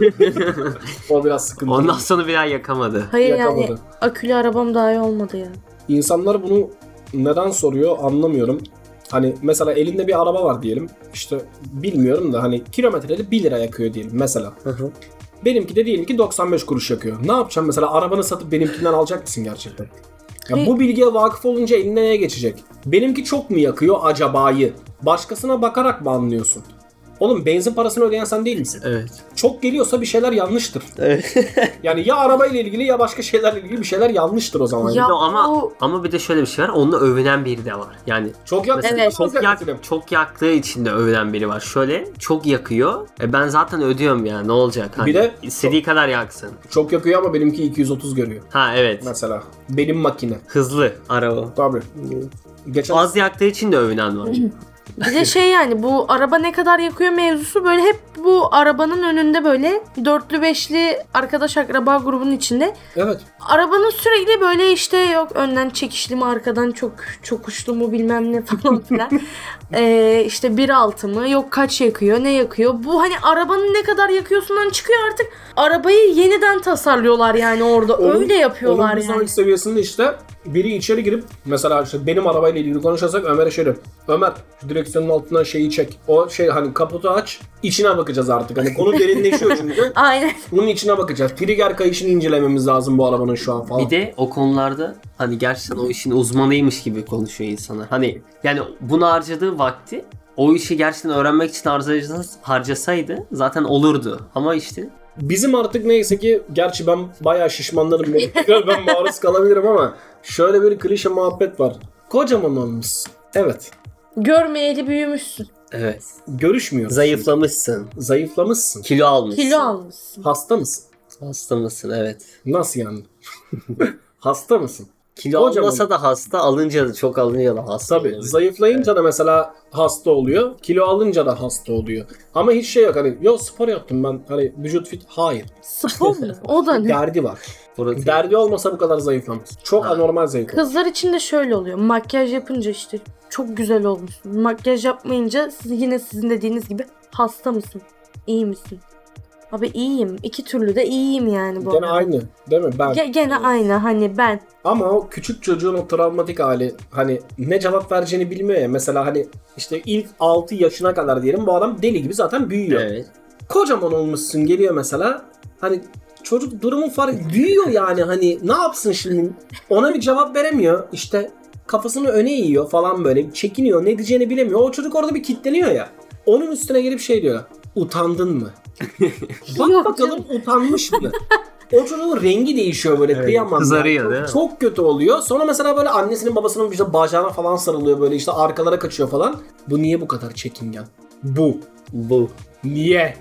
O biraz sıkıntı. Ondan sonra bir daha yakamadı. Hayır Yakamadı. yani akülü arabam daha iyi olmadı ya. İnsanlar bunu neden soruyor anlamıyorum. Hani mesela elinde bir araba var diyelim. İşte bilmiyorum da hani kilometrede 1 lira yakıyor diyelim mesela. Benimki de diyelim ki 95 kuruş yakıyor. Ne yapacağım mesela arabanı satıp benimkinden alacak mısın gerçekten? Ya bu bilgiye vakıf olunca eline neye geçecek? Benimki çok mu yakıyor acaba'yı? Başkasına bakarak mı anlıyorsun? Oğlum benzin parasını ödeyen sen değil misin? Evet. Çok geliyorsa bir şeyler yanlıştır. Evet. Yani ya arabayla ilgili ya başka şeylerle ilgili bir şeyler yanlıştır o zaman. Ya ama bir de şöyle bir şey var. Onunla övünen biri de var. Yani Çok yaksın. Evet. çok yaktığı için de övünen biri var. Şöyle çok yakıyor. Ben zaten ödüyorum ya. Ne olacak? Hani Bir de istediği kadar yaksın. Çok yakıyor ama benimki 230 görüyor. Ha evet. Mesela. Benim makine. Hızlı araba. Tabii. Geçen Az yaktığı için de övünen var. bir de şey yani bu araba ne kadar yakıyor mevzusu böyle hep bu arabanın önünde böyle dörtlü beşli arkadaş akraba grubunun içinde. Evet. Arabanın sürekli böyle işte yok önden çekişli mi arkadan çok uçlu mu bilmem ne falan filan. İşte 1.6 mı yok kaç yakıyor ne yakıyor. Bu hani arabanın ne kadar yakıyorsundan çıkıyor artık. Arabayı yeniden tasarlıyorlar yani orada öyle yapıyorlar Onun yani. seviyesinde işte biri içeri girip mesela işte benim arabayla ilgili konuşursak Ömer'e şey diyorum. Ömer şu direksiyonun altından şeyi çek. O şey hani kaputu aç. İçine bakacağız artık. Hani konu derinleşiyor çünkü. Aynen. Bunun içine bakacağız. Trigger kayışını incelememiz lazım bu arabanın şu an falan. Bir de o konularda hani gerçekten o işin uzmanıymış gibi konuşuyor insanlar. Hani yani buna harcadığı vakti o işi gerçekten öğrenmek için harcasaydı zaten olurdu. Ama işte Bizim artık neyse ki gerçi ben bayağı şişmanlarım. Ben maruz kalabilirim ama şöyle bir klişe muhabbet var. Kocaman olmuşsun. Evet. Görmeyeli büyümüşsün. evet. Görüşmüyoruz. Zayıflamışsın. Zayıflamışsın. Kilo almışsın. Kilo almışsın. Hasta mısın? Hasta mısın? Evet. Nasıl yani? Hasta mısın? Kilo Kocaman. almasa da hasta, alınca da çok alınca da hasta. Tabii. oluyor. Zayıflayınca da mesela hasta oluyor. Kilo alınca da hasta oluyor. Ama hiç şey yok hani yo spor yaptım ben hani vücut fit. Hayır. Spor mu? O da ne? Derdi var. Protein. Derdi olmasa bu kadar zayıflamaz. Çok anormal zayıflamaz. Kızlar için de şöyle oluyor. Makyaj yapınca işte çok güzel olmuşsun. Makyaj yapmayınca yine sizin dediğiniz gibi hasta mısın? İyi misin? Abi iyiyim. İki türlü de iyiyim yani bu Gene arada. aynı değil mi? Ben. Gene aynı hani ben. Ama o küçük çocuğun o travmatik hali hani ne cevap vereceğini bilmiyor ya. Mesela hani işte ilk 6 yaşına kadar diyelim bu adam deli gibi zaten büyüyor. Evet. Kocaman olmuşsun geliyor mesela hani çocuk durumun farkı büyüyor yani hani ne yapsın şimdi ona bir cevap veremiyor işte kafasını öne eğiyor falan böyle çekiniyor ne diyeceğini bilemiyor o çocuk orada bir kilitleniyor ya onun üstüne gelip şey diyor utandın mı? Bak Yok bakalım utanmış mı? O çocuğun rengi değişiyor böyle Evet, kıyamam. kızarıyor, yani. değil mi? Çok kötü oluyor. Sonra mesela böyle annesinin babasının işte bacağına falan sarılıyor böyle işte arkalara kaçıyor falan. Bu niye bu kadar çekingen? Bu. Niye?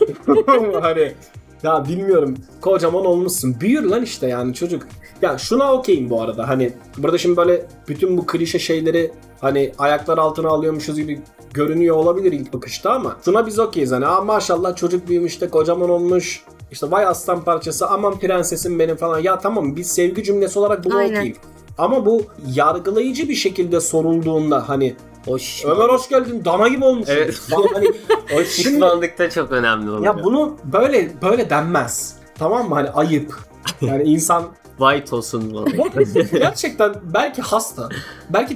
Hani ya bilmiyorum. Kocaman olmuşsun. Büyür lan işte yani çocuk. Ya şuna okeyim bu arada. Hani burada şimdi böyle bütün bu klişe şeyleri hani ayaklar altına alıyormuşuz gibi görünüyor olabilir ilk bakışta ama şuna biz okeyiz hani. Maşallah çocuk büyümüş de kocaman olmuş. İşte vay aslan parçası aman prensesim benim falan. Ya tamam biz sevgi cümlesi olarak bunu Aynen. okeyim. Ama bu yargılayıcı bir şekilde sorulduğunda hani O Ömer hoş geldin dana gibi olmuşsun. Evet. Falan hani O şişmanlıkta çok önemli oluyor. ya bunu böyle denmez. Tamam mı? Hani ayıp. Yani insan White olsun bu. gerçekten belki hasta. Belki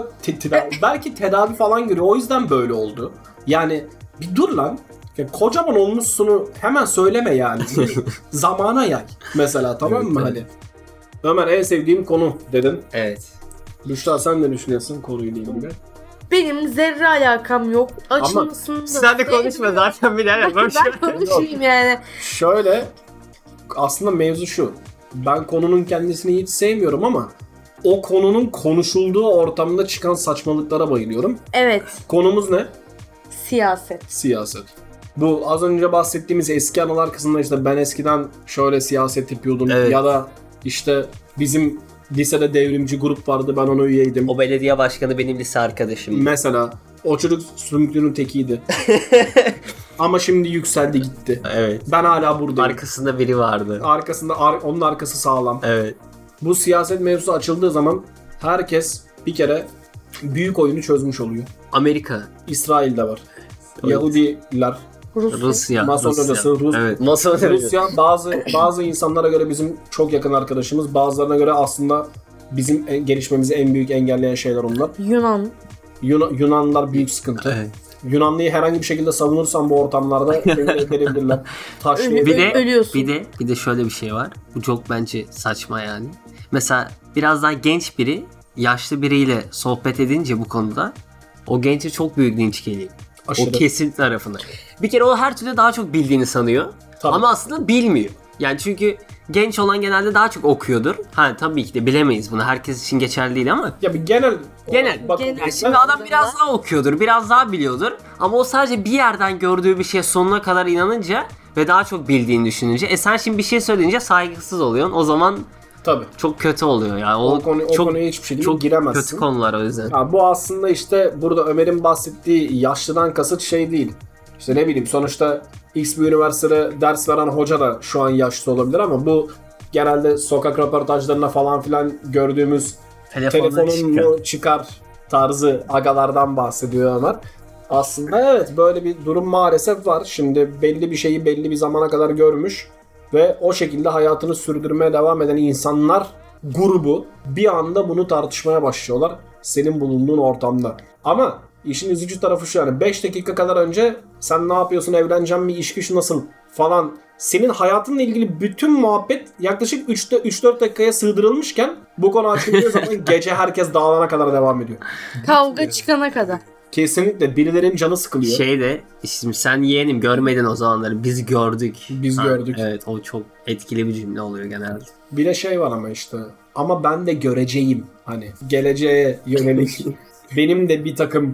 belki tedavi falan görüyor. O yüzden böyle oldu. Yani bir dur lan. Ya kocaman olmuşsunu hemen söyleme yani. Zamana yay. Mesela tamam mı Evet, hani? Ömer en sevdiğim konu dedin. Evet. Büşra sen ne düşünüyorsun konuyla ilgili? Benim zerre alakam yok. Ama Açılmasın da. Sen de konuşma zaten bilemem. Ben konuşayım yani. Şöyle aslında mevzu şu. Ben konunun kendisini hiç sevmiyorum ama o konunun konuşulduğu ortamda çıkan saçmalıklara bayılıyorum. Evet. Konumuz ne? Siyaset. Siyaset. Bu az önce bahsettiğimiz eski anılar kısmında işte ben eskiden şöyle siyaset yapıyordum Evet. ya da işte bizim lisede devrimci grup vardı ben ona üyeydim. O belediye başkanı benim lise arkadaşım. Mesela o çocuk sümüklünün tekiydi. Ama şimdi yükseldi gitti. Evet. Ben hala buradayım. Arkasında biri vardı. Arkasında onun arkası sağlam. Evet. Bu siyaset mevzusu açıldığı zaman herkes bir kere büyük oyunu çözmüş oluyor. Amerika. İsrail'de var. Evet. Yahudiler, Rusya. Mason hocası, Rus. Evet. Mason hocası. Rusya bazı insanlara göre bizim çok yakın arkadaşımız, bazılarına göre aslında bizim gelişmemizi en büyük engelleyen şeyler onlar. Yunan. Yunanlılar büyük sıkıntı. Evet. Yunanlıyı herhangi bir şekilde savunursan bu ortamlarda edebilirler. Taşlayabilirler. Ölüyorsun. Bir de şöyle bir şey var. Bu çok bence saçma yani. Mesela biraz daha genç biri yaşlı biriyle sohbet edince bu konuda o gence çok büyük linç geliyor. Aşırı. O kesin tarafını. Bir kere o her türlü daha çok bildiğini sanıyor. Tabii. Ama aslında bilmiyor. Yani çünkü genç olan genelde daha çok okuyordur. Ha tabii ki de bilemeyiz bunu. Herkes için geçerli değil ama. Ya bir genel. Genel. Bak, Genel. Yani şimdi adam biraz daha okuyordur, biraz daha biliyordur. Ama o sadece bir yerden gördüğü bir şeye sonuna kadar inanınca ve daha çok bildiğini düşününce. Sen şimdi bir şey söyleyince saygısız oluyorsun. O zaman tabii. çok kötü oluyor ya. O konuya hiçbir şekilde çok giremezsin. kötü konular o yüzden. Ya bu aslında işte burada Ömer'in bahsettiği yaşlıdan kasıt şey değil. İşte ne bileyim sonuçta X bir üniversitede ders veren hoca da şu an yaşlı olabilir ama bu genelde sokak röportajlarına falan filan gördüğümüz telefonun mu çıkar tarzı agalardan bahsediyor Ömer. Aslında evet böyle bir durum maalesef var. Şimdi belli bir şeyi belli bir zamana kadar görmüş ve o şekilde hayatını sürdürmeye devam eden insanlar grubu bir anda bunu tartışmaya başlıyorlar senin bulunduğun ortamda. Ama işin üzücü tarafı şu, yani 5 dakika kadar önce sen ne yapıyorsun, evleneceğim mi, iş güç nasıl falan, senin hayatınla ilgili bütün muhabbet yaklaşık 3-4 dakikaya sığdırılmışken bu konu açıldığı zaman gece herkes dağılana kadar devam ediyor. Kavga çıkana kadar. Kesinlikle birilerinin canı sıkılıyor. Şimdi sen yeğenim görmedin o zamanları, biz gördük. Biz gördük. Evet, o çok etkili bir cümle oluyor genelde. Bir de şey var ama işte, ama ben de göreceğim, hani geleceğe yönelik benim de bir takım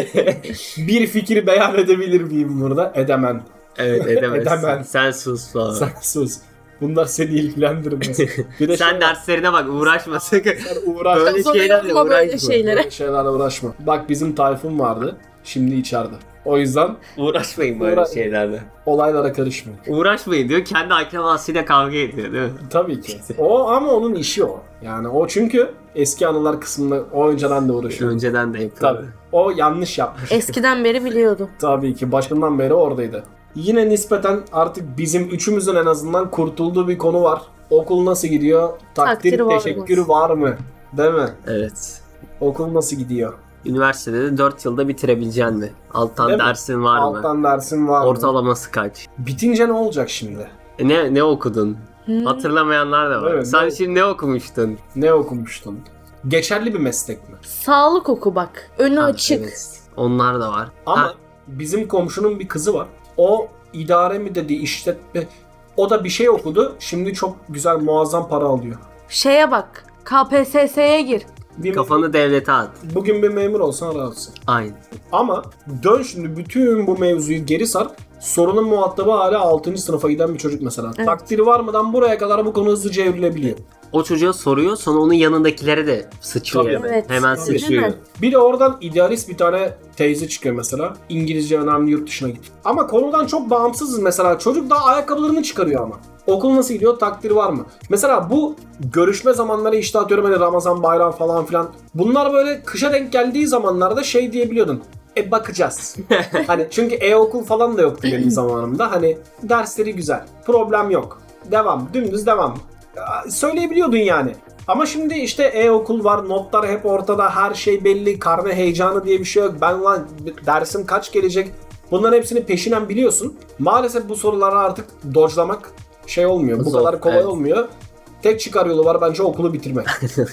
bir fikir beyan edebilir miyim burada? Edemem. Evet, edemezsin. Edemem. Sen sus falan. Sen sus. Bunlar seni ilgilendirmez. Bir de Sen derslerine bak, uğraşma sakın. Sen uğraş. Böyle Çok şeylerle yorulma böyle uğraşma. şeylere. Böyle şeylerle uğraşma. Bak bizim Tayfun vardı. Şimdi içeride. O yüzden Uğraşmayın böyle şeylerle. olaylara karışmayın. Uğraşmayın diyor, kendi akrabasıyla kavga ediyor değil mi? Tabii ki. O ama onun işi o. Yani o çünkü eski anılar kısmında o önceden de uğraşıyor. Önceden de yapıyor. Tabii. O yanlış yapmış. Eskiden beri biliyordu. Tabii ki başından beri oradaydı. Yine nispeten artık bizim üçümüzün en azından kurtulduğu bir konu var. Okul nasıl gidiyor? Takdir, Takdir var mı? teşekkür var mı? Değil mi? Evet. Okul nasıl gidiyor? Üniversitede de 4 yılda bitirebileceksin mi? Alttan Değil mi? dersin var mı? Alttan dersin var mı? Ortalaması kaç? Bitince ne olacak şimdi? Ne okudun? Hatırlamayanlar da var. Evet, Sen ne- şimdi ne okumuştun? Ne okumuştun? Geçerli bir meslek mi? Sağlık oku bak. Önü Ha, açık. evet. Onlar da var. Ama Ha, bizim komşunun bir kızı var. O idare mi dedi, işletme. O da bir şey okudu. Şimdi çok güzel, muazzam para alıyor. Şeye bak. KPSS'ye gir. Bir kafanı devlete at. Bugün bir memur olsan rahatsın. Aynen. Ama dön şimdi bütün bu mevzuyu geri sar. Sorunun muhatabı hala 6. sınıfa giden bir çocuk mesela. Evet. Takdiri var mıdan buraya kadar bu konu hızlıca evrilebiliyor. O çocuğa soruyor, sonra onun yanındakilere de sıçrıyor. Tabii. hemen. Evet. Hemen Tabii. sıçrıyor. Hemen. Bir de oradan idealist bir tane teyze çıkıyor mesela. İngilizce önemli, yurt dışına git. Ama konudan çok bağımsızız mesela. Çocuk daha ayakkabılarını çıkarıyor ama. Okul nasıl gidiyor? Takdir var mı? Mesela bu görüşme zamanları, işte atıyorum hani Ramazan, bayram falan filan. Bunlar böyle kışa denk geldiği zamanlarda şey diyebiliyordun. Bakacağız. Hani çünkü e-okul falan da yoktu benim zamanımda. Hani dersleri güzel. Problem yok. Devam. Dümdüz devam. Söyleyebiliyordun yani. Ama şimdi işte e-okul var, notlar hep ortada, her şey belli, karne heyecanı diye bir şey yok. Ben lan dersim kaç gelecek? Bunların hepsini peşinen biliyorsun. Maalesef bu soruları artık dodge'lamak şey olmuyor. Bu Zor, kadar kolay evet. olmuyor. Tek çıkar yolu var bence okulu bitirmek.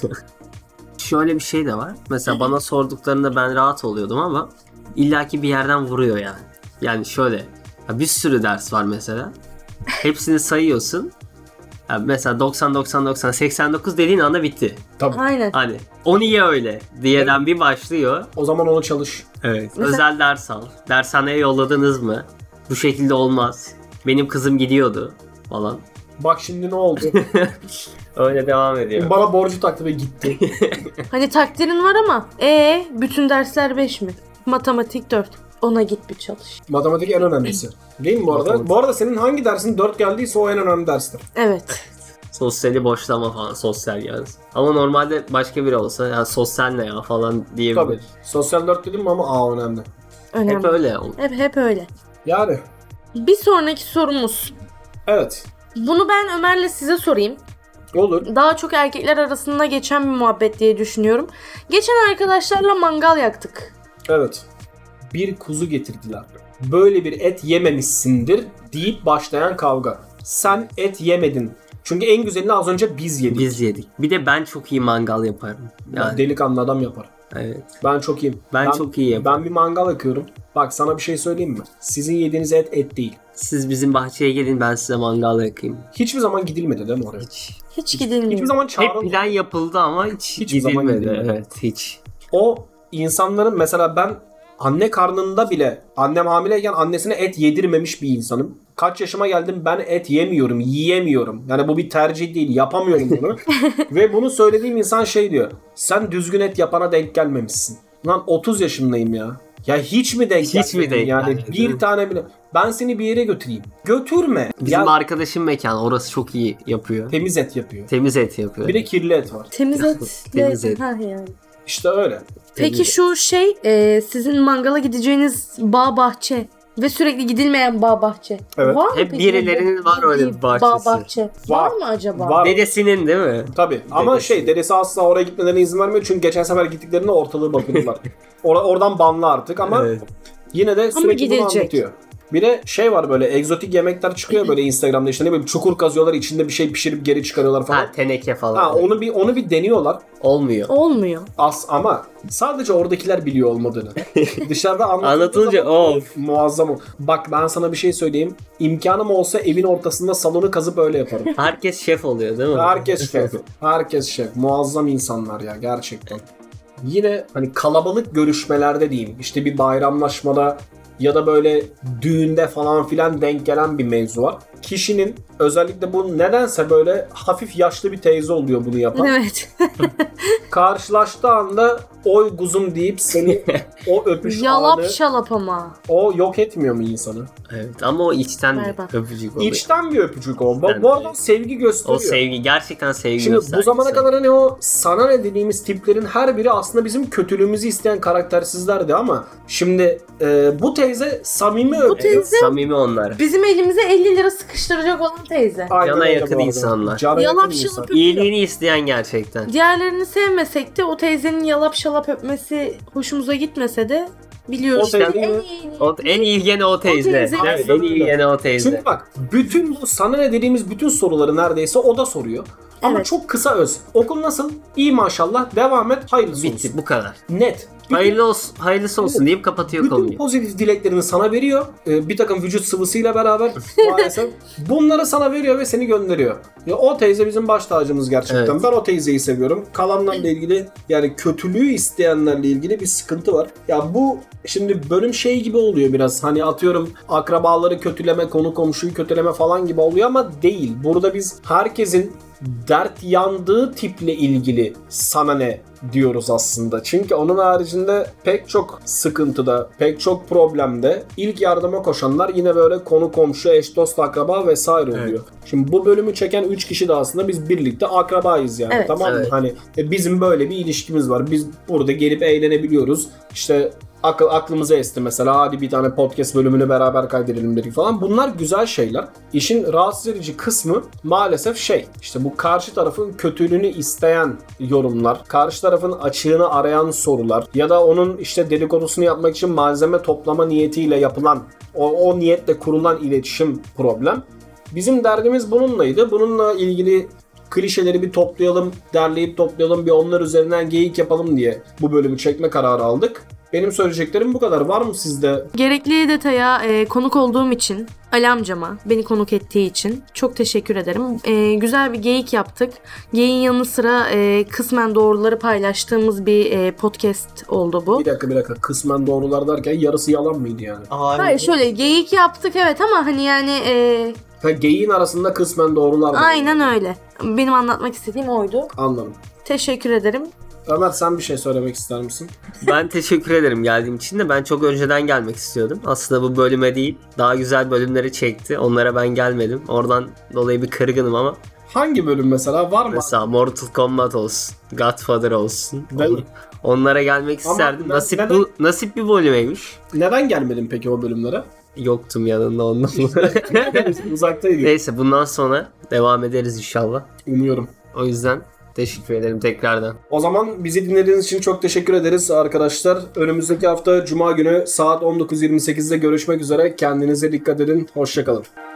Şöyle bir şey de var. Mesela bana sorduklarında ben rahat oluyordum ama illaki bir yerden vuruyor yani. Yani şöyle, ya bir sürü ders var mesela. Hepsini sayıyorsun. Ya mesela 90 90 90 89 dediğin anda bitti. Tabii. Aynen. Hani o niye öyle diyeden bir başlıyor. O zaman onu çalış. Evet. Mesela- Özel ders al. Dershaneye yolladınız mı? Bu şekilde olmaz. Benim kızım gidiyordu falan. Bak şimdi ne oldu? Öyle devam ediyor. Bana borcu taktı ve gitti. Hani takdirin var ama bütün dersler 5 mi? Matematik 4. Ona git bir çalış. Matematik en önemlisi. Değil mi bu arada? Matematik. Bu arada senin hangi dersin 4 geldiyse o en önemli derstir. Evet. Sosyali boşlama falan, sosyal yaz. Ama normalde başka biri olsa ya sosyal ne ya falan diyebilir. Tabii. Sosyal 4 dedim mi ama A önemli. Önemli. Hep öyle oldu. Hep öyle. Yani Bir sonraki sorumuz. evet. Bunu ben Ömer'le size sorayım. Olur. Daha çok erkekler arasında geçen bir muhabbet diye düşünüyorum. Geçen arkadaşlarla mangal yaktık. Evet. Bir kuzu getirdiler. Böyle bir et yememişsindir deyip başlayan kavga. Sen et yemedin. Çünkü en güzelini az önce biz yedik. Biz yedik. Bir de ben çok iyi mangal yaparım. Yani Delikanlı adam yapar. Evet. Ben çok iyiyim. Ben çok iyi yaparım. Ben bir mangal yakıyorum. Bak sana bir şey söyleyeyim mi? Sizin yediğiniz et değil. Siz bizim bahçeye gelin, ben size mangal yakayım. Hiçbir zaman gidilmedi değil mi oraya? Hiç gidilmiyor. Hiçbir zaman Hep çağrılmadı. plan yapıldı ama hiç Hiçbir zaman gidilmedi. gidilmedi. Evet, hiç. O insanların mesela ben anne karnında bile annem hamileyken annesine et yedirmemiş bir insanım. Kaç yaşıma geldim ben et yemiyorum, yiyemiyorum. Yani bu bir tercih değil, yapamıyorum bunu. Ve bunu söylediğim insan şey diyor. Sen düzgün et yapana denk gelmemişsin. Lan 30 yaşındayım ya. Ya hiç mi denk Hiç mi gelmedin? denk Yani gelmedin? bir tane bile. Ben seni bir yere götüreyim. Götürme. Bizim Ya arkadaşın mekanı, orası çok iyi yapıyor. temiz et yapıyor. Temiz et yapıyor. Bir de kirli et var. Temiz et. Temiz et. Ha, yani. İşte öyle. Peki şu sizin mangala gideceğiniz bağ bahçe ve sürekli gidilmeyen bağ bahçe. Evet. Var mı Hep peki birilerinin var öyle bir bahçesi. Bağ bahçe. Var Var. mı acaba? Var. Dedesinin değil mi? Tabii. Ama Dedesi. dedesi asla oraya gitmelerine izin vermiyor. Çünkü geçen sefer gittiklerinde ortalığı bakıyorlar. Oradan banlı artık ama Evet. yine de sürekli bunu gidilecek. anlatıyor. Bir de şey var böyle egzotik yemekler çıkıyor böyle Instagram'da işte ne bileyim çukur kazıyorlar içinde bir şey pişirip geri çıkarıyorlar falan. Ha, teneke falan. Ha, onu bir deniyorlar. Olmuyor. Olmuyor. Ama sadece oradakiler biliyor olmadığını. Dışarıda Anlatılınca of. muazzam o. Bak ben sana bir şey söyleyeyim. İmkanım olsa evin ortasında salonu kazıp öyle yaparım. Herkes şef oluyor değil mi? Herkes şef. Herkes şef. Muazzam insanlar ya gerçekten. Yine hani kalabalık görüşmelerde diyeyim. İşte bir bayramlaşmada ya da böyle düğünde falan filan denk gelen bir mevzu var. Kişinin özellikle bu nedense böyle hafif yaşlı bir teyze oluyor bunu yapan. Evet. Karşılaştığı anda oy kuzum deyip seni o öpüş Yalap anı şalap ama. o yok etmiyor mu insanı? Evet, ama o içten Berbat. öpücük oluyor. İçten bir öpücük o. İçten Bu arada bir- sevgi gösteriyor. O sevgi, gerçekten sevgi Şimdi bu göstergesi. zamana kadar hani o sana ne dediğimiz tiplerin her biri aslında bizim kötülüğümüzü isteyen karaktersizlerdi ama şimdi bu teyze samimi Bu teyze Evet, samimi onlar. bizim elimize 50 lira sıkıştıracak olan teyze. Aynen Cana öyle yakın bu arada. insanlar. Cana Yalap yakın şalap insan. öpüyor. İyiliğini isteyen gerçekten. Diğerlerini sevmesek de o teyzenin yalap şalap öpmesi hoşumuza gitmese de biliyoruz. O teyze- en iyi. En iyi gene o teyze. teyze. Evet, en iyi gene o teyze. Çünkü bak bütün bu sana ne dediğimiz bütün soruları neredeyse o da soruyor. Ama Evet. çok kısa öz. Okul nasıl? İyi maşallah. Devam et. Hayırlısı Bitti, olsun. bu kadar. Net. Bütün- Hayırlısı olsun deyip kapatıyor Bütün konuyu. pozitif dileklerini sana veriyor. Bir takım vücut sıvısıyla beraber maalesef. Bunları sana veriyor ve seni gönderiyor. Ya o teyze bizim baş tacımız gerçekten. Evet. Ben o teyzeyi seviyorum. Kalanlarla ilgili yani kötülüğü isteyenlerle ilgili bir sıkıntı var. Ya bu şimdi bölüm şey gibi oluyor biraz. Hani atıyorum akrabaları kötüleme, konu komşuyu kötüleme falan gibi oluyor ama değil. Burada biz herkesin dert yandığı tiple ilgili sana ne diyoruz aslında. Çünkü onun haricinde pek çok sıkıntıda, pek çok problemde ilk yardıma koşanlar yine böyle konu komşu, eş dost, akraba vesaire oluyor. Evet. Şimdi bu bölümü çeken 3 kişi de aslında biz birlikte akrabayız yani. Evet. Tamam mı? Evet. Hani bizim böyle bir ilişkimiz var. Biz burada gelip eğlenebiliyoruz. İşte aklımıza esti mesela hadi bir tane podcast bölümünü beraber kaydedelim dedik falan. Bunlar güzel şeyler. İşin rahatsız edici kısmı maalesef işte bu karşı tarafın kötülüğünü isteyen yorumlar, karşı tarafın açığını arayan sorular ya da onun işte dedikodusunu yapmak için malzeme toplama niyetiyle yapılan o niyetle kurulan iletişim problem. Bizim derdimiz bununlaydı. Bununla ilgili klişeleri bir toplayalım, derleyip toplayalım, bir onlar üzerinden geyik yapalım diye bu bölümü çekme kararı aldık. Benim söyleyeceklerim bu kadar. Var mı sizde? Gerekli detaya konuk olduğum için, Ali amcama beni konuk ettiği için çok teşekkür ederim. Güzel bir geyik yaptık. Geyiğin yanı sıra kısmen doğruları paylaştığımız bir podcast oldu bu. Bir dakika. Kısmen doğrular derken yarısı yalan mıydı yani? Hayır şöyle geyik yaptık evet ama hani yani Ha, geyiğin arasında kısmen doğrular var. aynen öyle. Benim anlatmak istediğim oydu. Anladım. Teşekkür ederim. Ömer sen bir şey söylemek ister misin? Ben teşekkür ederim geldiğim için de. Ben çok önceden gelmek istiyordum. Aslında bu bölüme değil, daha güzel bölümleri çekti. Onlara ben gelmedim. Oradan dolayı bir kırgınım ama. Hangi bölüm mesela var mı? Mesela Mortal Kombat olsun, Godfather olsun. Ben- Onlara gelmek Ama isterdim. neden- Nasip bir bölümeymiş. Neden gelmedin peki o bölümlere? Yoktum yanında ondan. Uzaktaydık. Neyse, bundan sonra devam ederiz inşallah. Umuyorum. O yüzden teşekkür ederim tekrardan. O zaman bizi dinlediğiniz için çok teşekkür ederiz arkadaşlar. Önümüzdeki hafta Cuma günü saat 19.28'de görüşmek üzere. Kendinize dikkat edin. Hoşça kalın.